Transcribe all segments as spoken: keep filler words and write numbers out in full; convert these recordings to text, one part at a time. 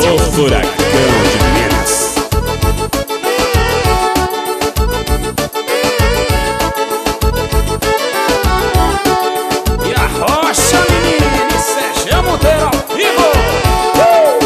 O Furacão de Minas. E a rocha, menina, e Sérgio Monteiro ao vivo. uh!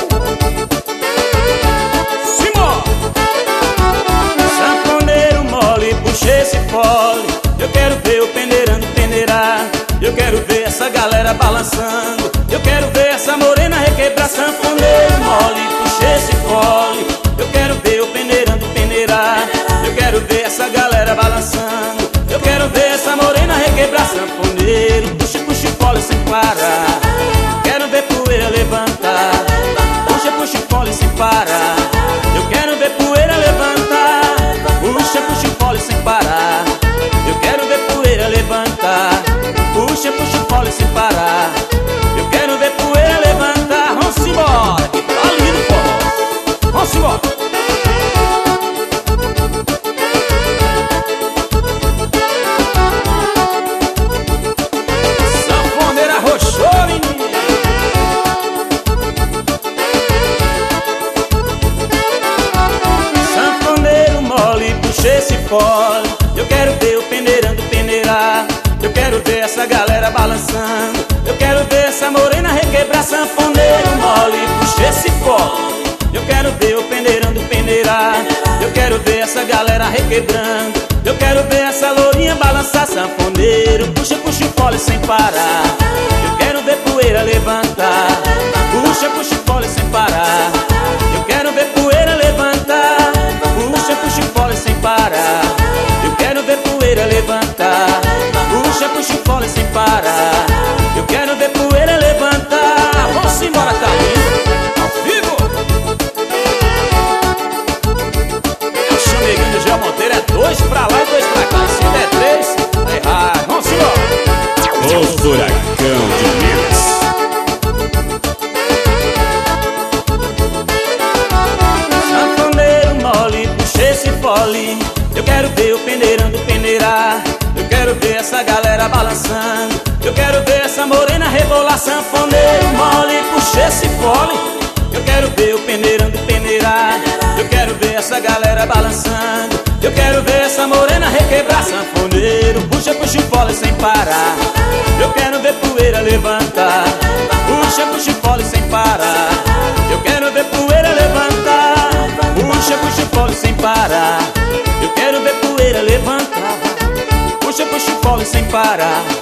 Simão! Sanfoneiro mole, puxa esse fole. Eu quero ver o peneirando peneirar. Eu quero ver essa galera balançando. Eu quero ver essa morena requebrar. Sanfoneiro mole, puxa esse fole. Eu quero ver o peneirando peneirar. Eu quero ver essa galera balançando. Eu quero ver essa morena requebrar. Sanfoneiro, puxa, puxa o fole sem parar. Quero ver poeira levantar. Puxa, puxa o fole sem parar. Eu quero ver poeira levantar. Puxa, puxa o fole sem parar. Eu quero ver poeira levantar. Puxa, puxa o fole sem parar. Eu quero ver poeira levantar. Vamos embora, que tá lindo, pô. Vamos embora. Sanfoneira roxou, menino. Sanfoneiro mole, puxa esse fole. Eu quero ver o peneirando peneirar. Eu quero ver essa galera balançando. Eu quero ver essa morena requebrar. Sanfoneiro mole, puxa esse fole. Eu quero ver o peneirando peneirar. Eu quero ver essa galera requebrando. Eu quero ver essa lourinha balançar. Sanfoneiro, puxa, puxa o fole sem parar. Eu quero ver poeira levantar. Puxa, puxa o fole sem parar. Eu quero ver poeira levantar. Puxa, puxa o fole sem parar. Eu quero ver poeira levantar. Puxa, puxa o fole sem parar. Eu quero ver poeira levantar. Vamos embora, tá lindo? Ao vivo. Eu chameguinho de Gel Monteiro. É dois pra lá e dois pra cá. E se der três, é errado. Vamos embora. O Furacão de Minas. Sanfoneiro mole, puxa esse fole. Eu quero ver o peneirando peneirar. Eu quero ver essa galera balançando. Eu quero ver essa morena rebolar. Sanfoneiro mole, puxa esse fole. Eu quero ver o peneirando peneirar. Eu quero ver essa galera balançando. Eu quero ver essa morena requebrar. Sanfoneiro, puxa, puxa o fole sem parar. Eu quero ver poeira levantar. Puxa, puxa o fole sem parar. Eu quero ver poeira levantar. Puxa, puxa o fole sem parar. Eu quero ver poeira levantar. Puxa, puxa o fole sem parar.